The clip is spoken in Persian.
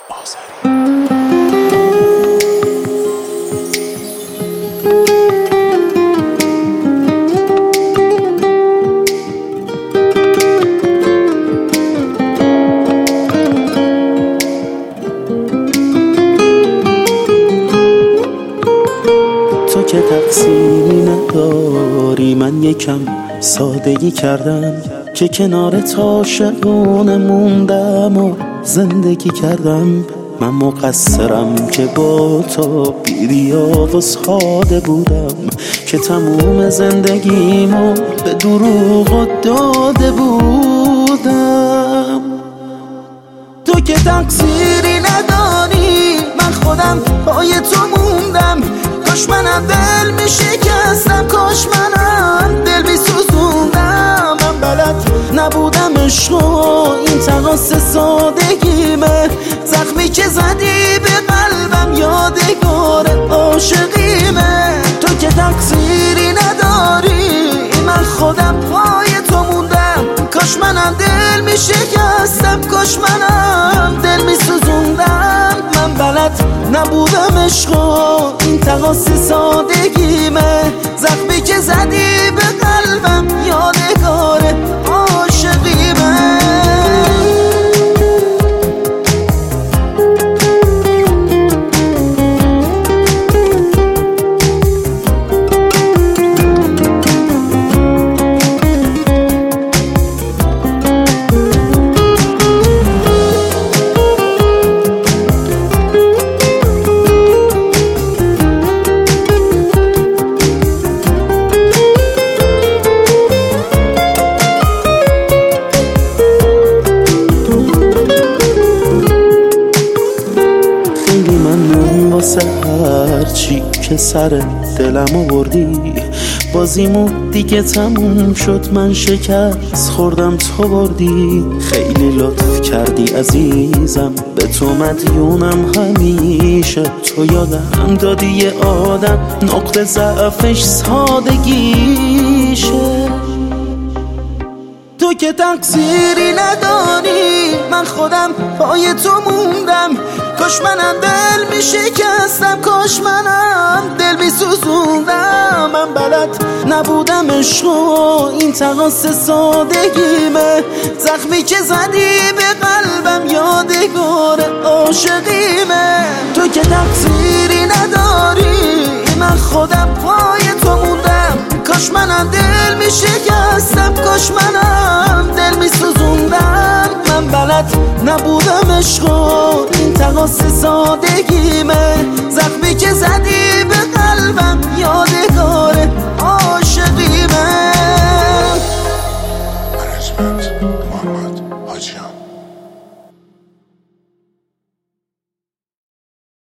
تو که تقصیری نداری، من یکم سادگی کردم که کنارت عاشقونه موندم و زندگی کردم. من مقصرم که با تو بی‌ریا و ساده بودم، که تموم زندگیمو به دروغ داده بودم. تو که تقصیری نداری، من خودم پای تو موندم. کاش منم دل می شکستم، کاش منم دل می سوزوندم. من بلد نبودم عشق و این تقاص سادگیمه، زخمی که زدی به قلبم یادگار عاشقیمه. تو که تقصیری نداری، من خودم پای تو موندم. کاش منم دل می شکستم، کاش منم دل می سوزوندم. من بلد نبودم عشق و این تقاص سادگیمه، زخمی که زدی به قلبم یادگار عاشقیمه. هرچی که سر دلم آوردی، بازیمو دیگه تموم شد، من شکست خوردم تو بردی. خیلی لطف کردی عزیزم، به تو مدیونم همیشه. تو یادم دادی یه آدم نقطه ضعفش سادگیشه. تو که تقصیری نداری، من خودم پای تو موندم. کاش منم دل می شکستم، کاش منم دل می سوزوندم. من بلد نبودم عشق و این تقاص سادگیمه، زخمی که زدی به قلبم یادگار عاشقیمه. تو که تقصیری نداری، من خودم پای تو موندم. کاش منم دل می شکستم، کاش منم دل می سوزوندم. من بلد نبودم عشق و این تقاص سادگیمه، زخمی که زدی به قلبم یادگار عاشقیمه. منیجمنت محمد حاجیان.